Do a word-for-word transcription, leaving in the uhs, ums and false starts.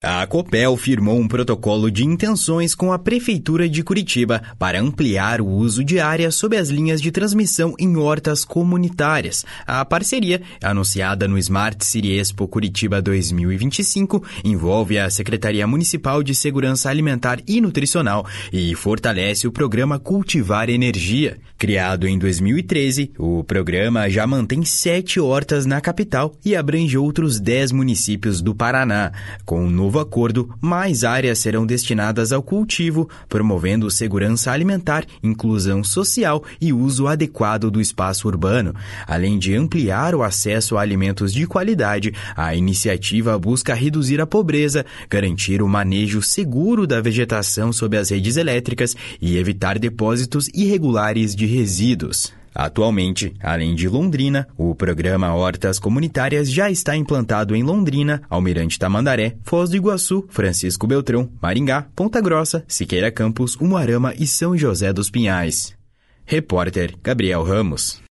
A Copel firmou um protocolo de intenções com a Prefeitura de Curitiba para ampliar o uso de área sob as linhas de transmissão em hortas comunitárias. A parceria, anunciada no Smart City Expo Curitiba dois mil e vinte e cinco, envolve a Secretaria Municipal de Segurança Alimentar e Nutricional e fortalece o programa Cultivar Energia. Criado em dois mil e treze, o programa já mantém sete hortas na capital e abrange outros dez municípios do Paraná. Com o novo acordo, mais áreas serão destinadas ao cultivo, promovendo segurança alimentar, inclusão social e uso adequado do espaço urbano. Além de ampliar o acesso a alimentos de qualidade, a iniciativa busca reduzir a pobreza, garantir o manejo seguro da vegetação sob as redes elétricas e evitar depósitos irregulares de resíduos. Atualmente, além de Londrina, o programa Hortas Comunitárias já está implantado em Londrina, Almirante Tamandaré, Foz do Iguaçu, Francisco Beltrão, Maringá, Ponta Grossa, Siqueira Campos, Umuarama e São José dos Pinhais. Repórter Gabriel Ramos.